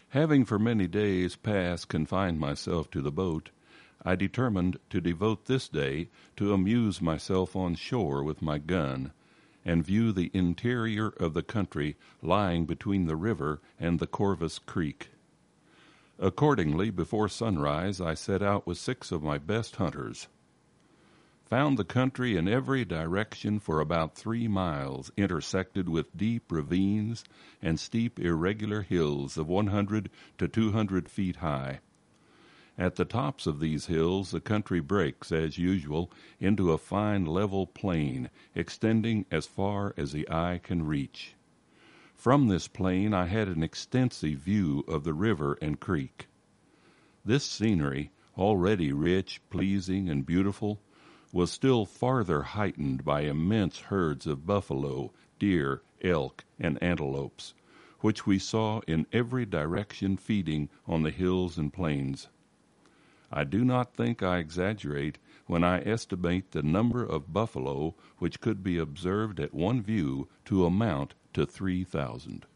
Having for many days past confined myself to the boat, I determined to devote this day to amuse myself on shore with my gun, and view the interior of the country lying between the river and the Corvus Creek. Accordingly, before sunrise, I set out with 6 of my best hunters. Found the country in every direction for about 3 miles, intersected with deep ravines and steep irregular hills of 100 to 200 feet high. At the tops of these hills the country breaks, as usual, into a fine level plain, extending as far as the eye can reach. From this plain I had an extensive view of the river and creek. This scenery, already rich, pleasing, and beautiful, was still farther heightened by immense herds of buffalo, deer, elk, and antelopes, which we saw in every direction feeding on the hills and plains. I do not think I exaggerate when I estimate the number of buffalo which could be observed at one view to amount to 3,000.